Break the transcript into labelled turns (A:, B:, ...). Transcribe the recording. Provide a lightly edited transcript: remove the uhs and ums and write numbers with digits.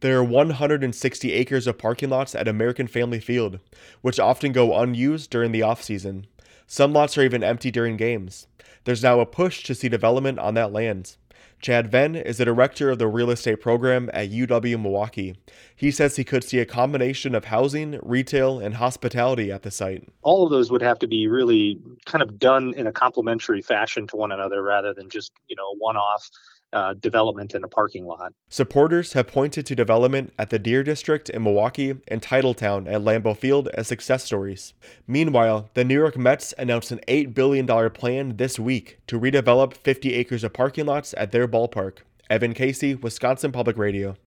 A: There are 160 acres of parking lots at American Family Field, which often go unused during the off-season. Some lots are even empty during games. There's now a push to see development on that land. Chad Venn is the director of the real estate program at UW Milwaukee. He says he could see a combination of housing, retail, and hospitality at the site.
B: All of those would have to be really kind of done in a complementary fashion to one another rather than just, one-off development in a parking lot.
A: Supporters have pointed to development at the Deer District in Milwaukee and Titletown at Lambeau Field as success stories. Meanwhile, the New York Mets announced an $8 billion plan this week to redevelop 50 acres of parking lots at their ballpark. Evan Casey, Wisconsin Public Radio.